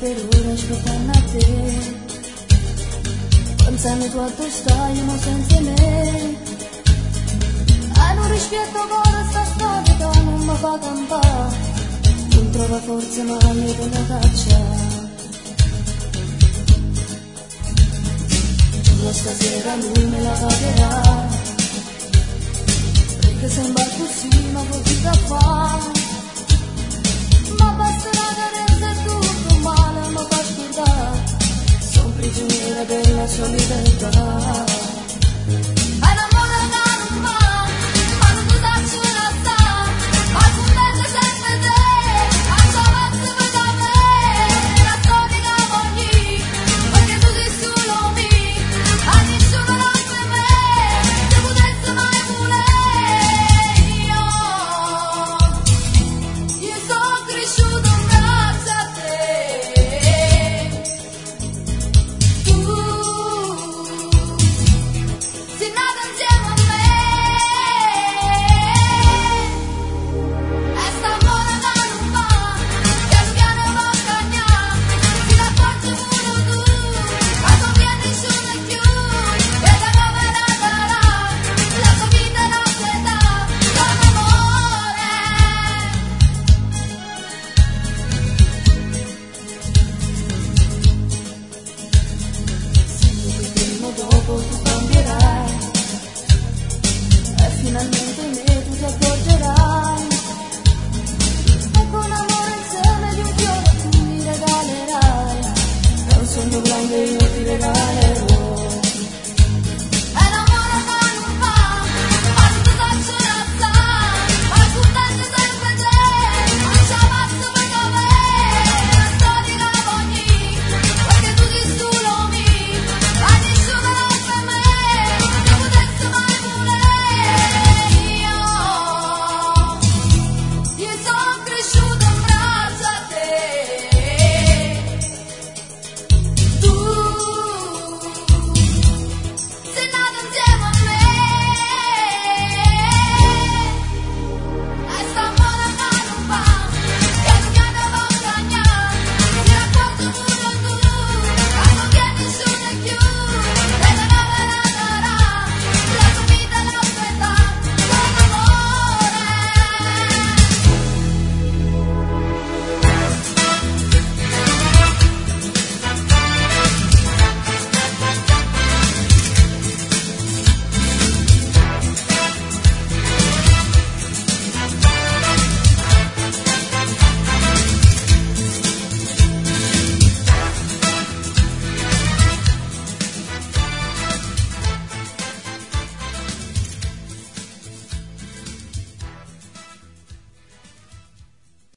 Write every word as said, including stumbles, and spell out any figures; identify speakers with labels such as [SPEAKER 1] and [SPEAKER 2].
[SPEAKER 1] per ora ci fanno a te. Pensando quanto stai ma senza me. Ah, non rispetto ancora sta storia che non mi fa campare. Non trova forza mai per la caccia. Stasera lui me la pagherà, perché sembra così ma così da fare. Ma basterà che rende tutto male, ma fa scordare, sono prigioniera della sua libertà.